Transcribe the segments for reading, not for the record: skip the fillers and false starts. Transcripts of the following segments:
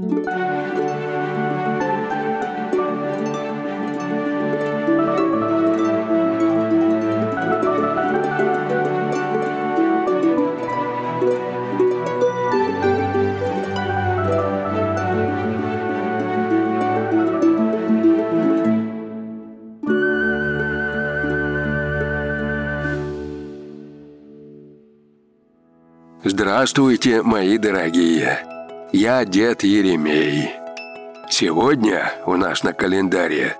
Здравствуйте, мои дорогие! Я дед Еремей. Сегодня у нас на календаре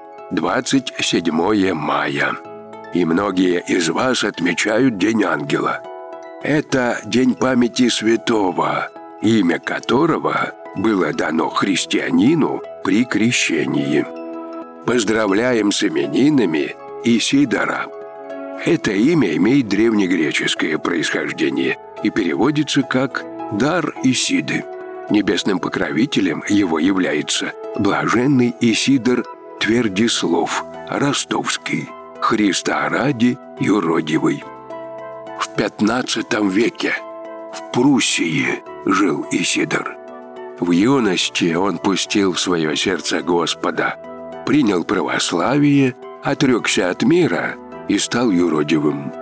27 мая. И многие из вас отмечают День ангела. Это день памяти святого, имя которого было дано христианину при крещении. Поздравляем с именинами Исидора. Это имя имеет древнегреческое происхождение и переводится как «дар Исиды». Небесным покровителем его является блаженный Исидор Твердислов, ростовский, Христа ради юродивый. В 15 веке в Пруссии жил Исидор. В юности он пустил в свое сердце Господа, принял православие, отрекся от мира и стал юродивым.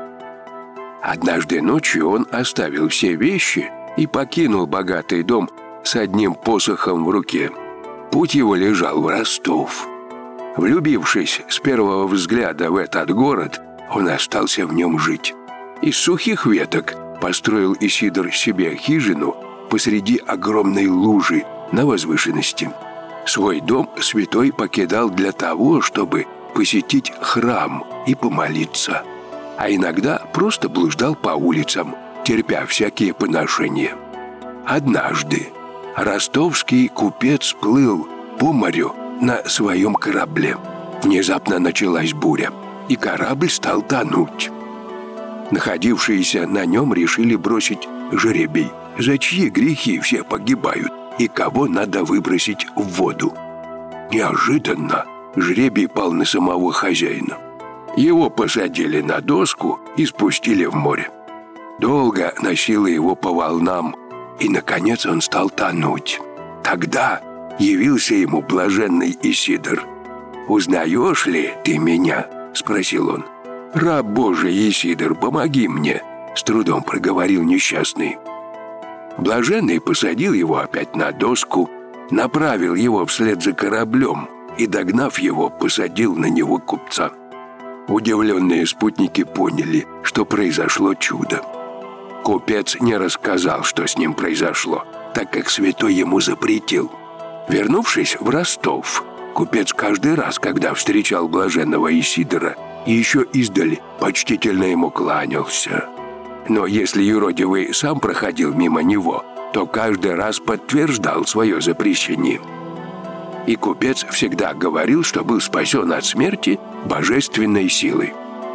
Однажды ночью он оставил все вещи и покинул богатый дом с одним посохом в руке. Путь его лежал в Ростов. Влюбившись с первого взгляда в этот город, он остался в нем жить. Из сухих веток построил Исидор себе хижину посреди огромной лужи на возвышенности. Свой дом святой покидал для того, чтобы посетить храм и помолиться, а иногда просто блуждал по улицам, терпя всякие поношения. Однажды ростовский купец плыл по морю на своем корабле. Внезапно началась буря, и корабль стал тонуть. Находившиеся на нем решили бросить жребий, за чьи грехи все погибают и кого надо выбросить в воду. Неожиданно жребий пал на самого хозяина. Его посадили на доску и спустили в море. Долго носило его по волнам, и, наконец, он стал тонуть. Тогда явился ему блаженный Исидор. «Узнаешь ли ты меня?» – спросил он. «Раб Божий Исидор, помоги мне!» – с трудом проговорил несчастный. Блаженный посадил его опять на доску, направил его вслед за кораблем и, догнав его, посадил на него купца. Удивленные спутники поняли, что произошло чудо. Купец не рассказал, что с ним произошло, так как святой ему запретил. Вернувшись в Ростов, купец каждый раз, когда встречал блаженного Исидора, и еще издали почтительно ему кланялся. Но если юродивый сам проходил мимо него, то каждый раз подтверждал свое запрещение. И купец всегда говорил, что был спасен от смерти божественной силой.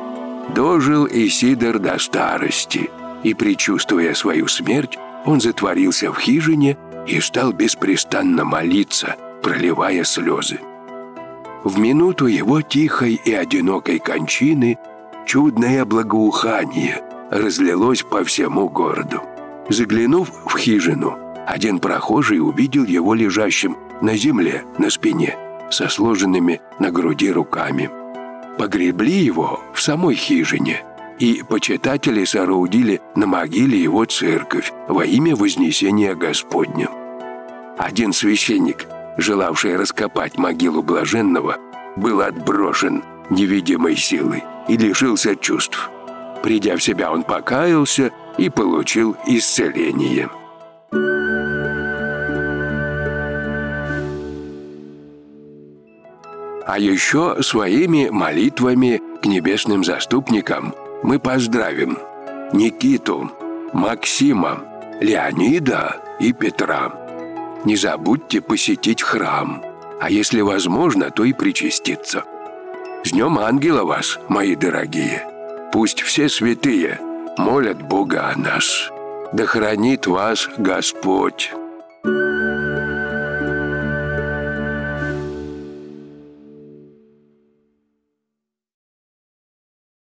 Дожил Исидор до старости, и, предчувствуя свою смерть, он затворился в хижине и стал беспрестанно молиться, проливая слезы. В минуту его тихой и одинокой кончины чудное благоухание разлилось по всему городу. Заглянув в хижину, один прохожий увидел его лежащим на земле, на спине, со сложенными на груди руками. Погребли его в самой хижине, и почитатели соорудили на могиле его церковь во имя Вознесения Господня. Один священник, желавший раскопать могилу блаженного, был отброшен невидимой силой и лишился чувств. Придя в себя, он покаялся и получил исцеление. А еще своими молитвами к небесным заступникам мы поздравим Никиту, Максима, Леонида и Петра. Не забудьте посетить храм, а если возможно, то и причаститься. С Днем Ангела вас, мои дорогие! Пусть все святые молят Бога о нас. Да хранит вас Господь!